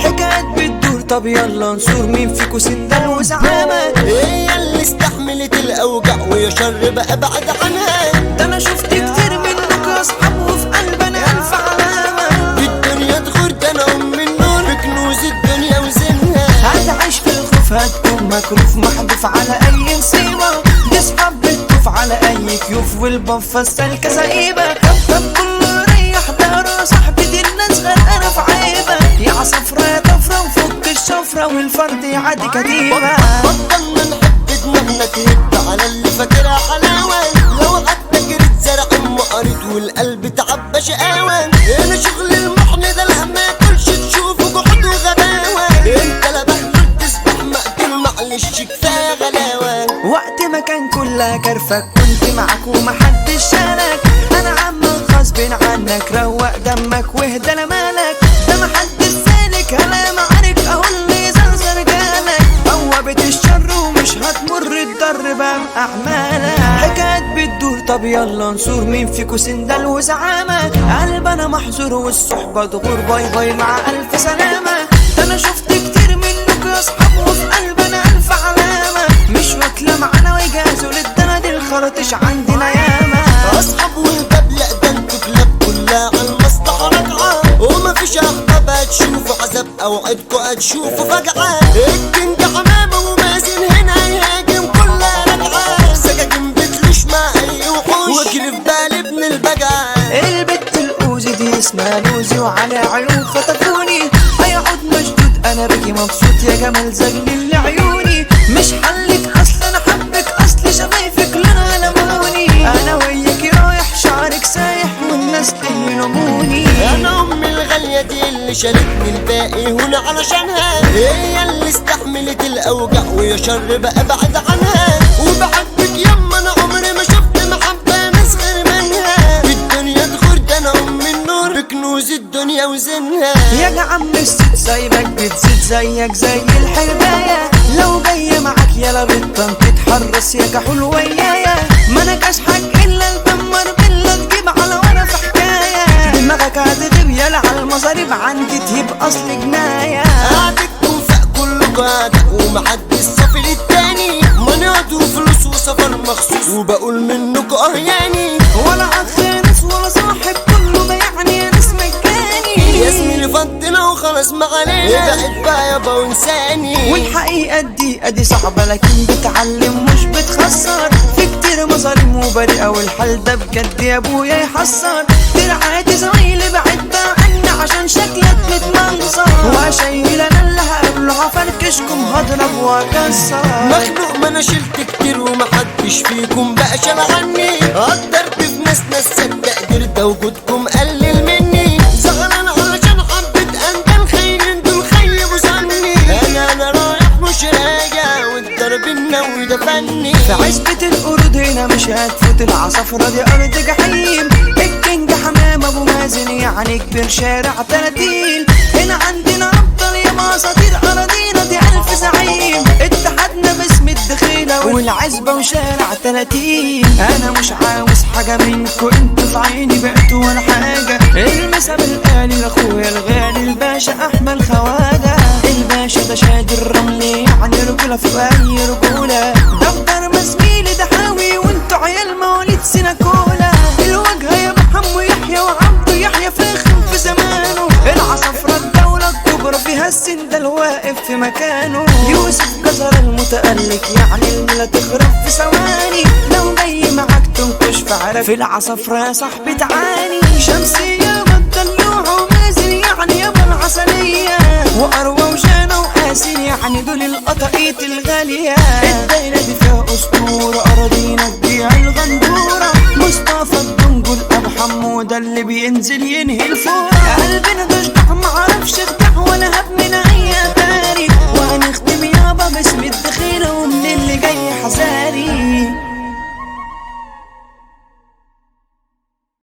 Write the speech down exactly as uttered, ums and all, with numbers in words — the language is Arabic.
حكايات بتدور، طب يلا نصور مين فيكو سندال وزعامة. هي اللي استحملت الاوجاع ويا شر بقى بعد عنها. ده انا شفت كتير منكم يا اصحاب وفي قلبنا الف علامة. في الدنيا تغور ده انا ام النور بكنوز الدنيا وزنها. هتعيش في الخوف هتكون مكروف محذوف على اي مصيبة. دي صحاب بتطوف على اي كيوف والبفة السالكة زئيبة. طب كله ريح داره صاحبي دي الناس غرقانة في عيبة. يا عصفرة يا طفرة وفك الشفرة والفرد يعدي كتيبة. بطلنا نحب دماغنا تهد على اللي فاكرها حلاوة. لو قعدت جريت زرع ام قريت والقلب تعبى شقاوة. انا شغل المحن ده لا ما ياكلش تشوفه جحود وغباوة. انت لا بحلول تسبح مقتل معلش كفاية غلاوة. وقت ما كان كلها كرفك كنت معاك ومحدش شالك. انا عمال غصب عنك روق دمك واهدى لمالك. ده محدش سالك هلا معارك اهو اللي زرزر جالك. بوابة الشر ومش هتمر الضر بقى بأعمالك. حكايات بتدور، طب يلا نصور مين فيكو سندال وزعامة. قلب انا محظور والصحبة تغور، باي باي مع الف سلامة. ده انا شفت كتير منكم يا اصحاب وفي قلبنا الف علامة. مش واكلة معانا ويجازوا للدنا دي الخرطش عندنا ياما. اصحاب والباب لا ده انتوا كلاب كلها على المصلحة راجعة. ومفيش احباب هتشوفوا عذاب اوعدكوا هتشوفوا فجعة. الكينج حمامة ومازن هنا هيهاجم كلها راجعة. سجاجم بتلوش مع اي وحوش واجري في بالي ابن البجعة. البت الأوزي دي اسمها لوزي وعلى عيون خطفوني. هيقعد مشدود انا بيكي مبسوط يا جمال زغلل لعيوني. مش حلك اصل انا حبك اصل شفايفك لونها لموني. انا وياكي رايح شعرك سايح والناس تهلموني. انا امي الغالية دي اللي شالتني الباقي هنا علشانها. هي اللي استحملت الاوجاع ويا شر بقى بعد عنها. وبحبك يما انا عمري ما شفت محبة ناس غير منها. في الدنيا تغور ده انا ام النور بكنوز الدنيا وزنها. يا عم الست سايبك بتزيد زيك زي الحرباية. لو جاية معاك يلا بطن تتحرس يا كحول ويايا. ما نكاش حاج الا الدمر بالله تجيب على ورا في حكاية. دماغك هتغيب يلا على المصاريف عندي تهيب اصل جناية. قعدتكم فوق كله قعدة ومحدش صافي للتاني. مناض وفلوس وسفر مخصوص وبقول منكوا اه يعني. ولا اخ ناس ولا صاحب كله بيعني يا ناس مجاني. يا زميلي فضنا وخلاص ما علينا. ابعد بقى يابا وانساني. والحقيقة دي ادي صعبة لكن بتعلم مش بتخسر. في كتير مظالم وبريئة والحال ده بجد يا ابويا يحسر. ترعاتي زمايلي بعد بقى عني عشان شكلك متمنظر. واشيل انا اللي هقابله هفركشكم هضرب واكسر. مخنوق ما انا شلت كتير ومحدش فيكم بقى شال عني. قدرت في ناس ناس صدق قدرت وجودكم قلل مني. زعلان علشان حبة اندال خاينين دول خيبوا ظني. انا انا رايح مش راجع والضرب النووي ده فني. في عزبة القرود هنا مش هتفوت العصفرة دي ارض جحيم. الكينج حمام ابو مازن يعني كبير شارع تلاتين. هنا عندنا ابطال يا اساطير اراضينا دي الف زعيم. اتحدنا باسم الدخيلة والعزبة وشارع تلاتين. انا مش عاوز حاجة منكو انتوا في عيني بقيتوا ولا حاجة. المسا بالقالي لاخويا الغالي الباشا احمد خواجة. الباشا ده شادي الرملي يعني رجولة في اي رجولة. دفتر مسميلي ده حاوي وانتوا عيال مواليد سيناكولا. الوجه يا محمد يحيى وعبده يحيى فخم في زمانه. العصفرة الدولة الكبرى فيها السندال واقف في مكانه. يوسف جزر المتألق يعني الملا تخرب في ثواني. لو جاي معاك تنكش في عرف العصفرة يا صاحبي تعاني. شمسية والدلوع ومازن يعني يابا العسلية. وأروى وجانا وقاسين يعني دول القطاقيت الغالية. الدايرة دي فيها أسطورة أراضينا تبيع الغندورة. مصطفى الدنجل أبو حمودة اللي بينزل ينهي الفورة. قلبنا ده معرفش